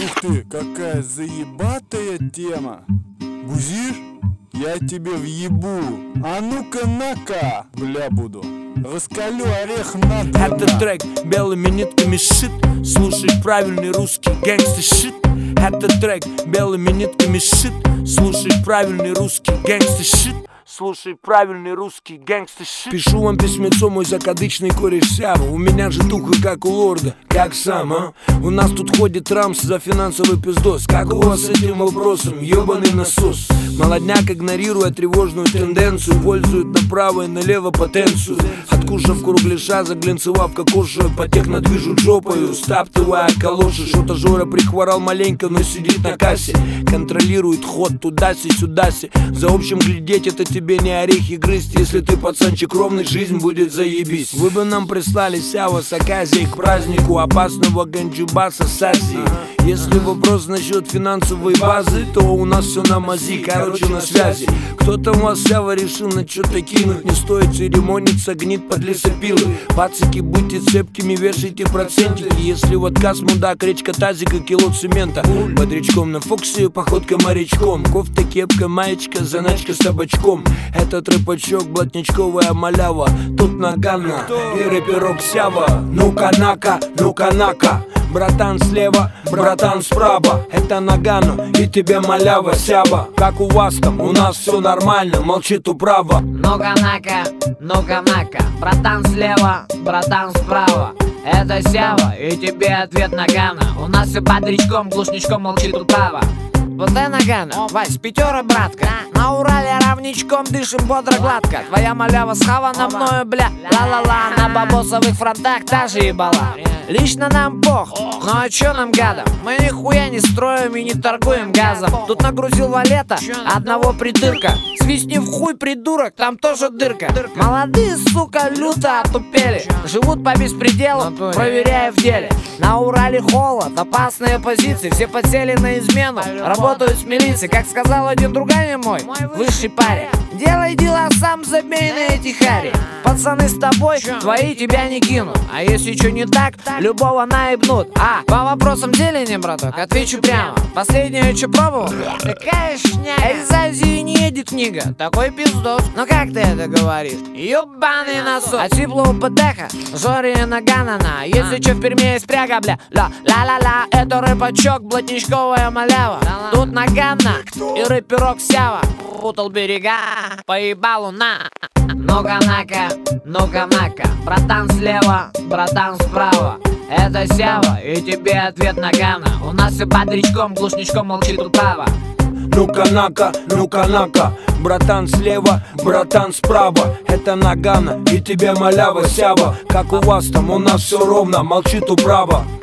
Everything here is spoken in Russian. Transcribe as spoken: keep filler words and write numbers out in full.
Ух ты, какая заебатая тема. Бузишь? Я тебе въебу. А ну-ка на-ка, бля буду. Раскалю орех надо. Это трек белыми нитками шит. Слушай правильный русский гэнгста шит. Это трек белыми нитками шит. Слушай правильный русский гэнгста шит. Слушай правильный русский гэнгста шит. Пишу вам письмецо, мой закадычный кореш Сява. У меня же туха как у лорда, как сам, а? У нас тут ходит рамс за финансовый пиздос. Как у вас с этим вопросом, ёбаный насос? Молодняк, игнорируя тревожную тенденцию, пользует направо и налево потенцию. Откушав кругляша, заглянцевав кокошую, по технодвижу жопою, стаптывая калоши. Что-то Жора прихворал маленько, но сидит на кассе. Контролирует ход туда-си, сюда-си. За общим глядеть это тебе не орехи грызть. Если ты пацанчик ровный, жизнь будет заебись. Вы бы нам прислали Сява с оказией к празднику опасного ганджубаса с Азии. Если вопрос насчет финансовой базы, то у нас все на мази, короче на связи. Кто-то у вас Сява решил на что-то кинуть. Не стоит церемониться, гнит под лесопилы. Пацики, будьте цепкими, вешайте процентики. Если в отказ мудак, речка тазика, кило цемента. Бодрячком на Фоксе, походка морячком. Кофта, кепка, маечка, заначка с табачком. Этот рэпачок, блатничковая малява. Тут Нагана и рэперок Сява. Ну-ка нака, ну-ка нака. Братан слева, братан справа. Это Нагано и тебе малява Сява. Как у вас там, у нас все нормально, молчит управа. Ну-ка нака, ну-ка нака. Братан слева, братан справа. Это Сява и тебе ответ Нагано. У нас все бодрячком, глушничком молчит управа. Вот это Нагано, Вась, пятера, братка. На Урале равничком дышим бодро гладко. Твоя малява схавана мною, бля, ла-ла-ла. На бабосовых фронтах та же ебала. Лично нам пох, ну а чё нам гадом? Мы нихуя не строим и не торгуем газом. Тут нагрузил валета, одного придырка. Свистни в хуй, придурок, там тоже дырка. Молодые, сука, люто отупели. Живут по беспределу, проверяя в деле. На Урале холод, опасные позиции. Все подсели на измену, работают с милицией. Как сказал один другой мой, высший парень: делай дела сам, забей на эти хари. Пацаны с тобой, твои тебя не кинут. А если что не так, любого наебнут. А, по вопросам зелени, браток, отвечу прямо. Последнее, что пробовал? Такая шняга. Из Азии не едет книга, такой пиздос. Ну как ты это говоришь? Ёбаный насос. А типло у ПТХ, Жоре Наганана. Если что в Перми есть пряга, бля, ла-ла-ла-ла. Это рэпачок, блатничковая малява. Тут Нагано и рэперок Сява. Путал берега, поебалу на. Ну-ка нака, ну-ка нака. Братан слева, братан справа. Это Сява и тебе ответ Нагано. У нас все бодрячком, глушничком молчит управа. Ну-ка нака, ну-ка нака. Братан слева, братан справа. Это Нагано и тебе малява Сява. Как у вас там, у нас все ровно, молчит управа.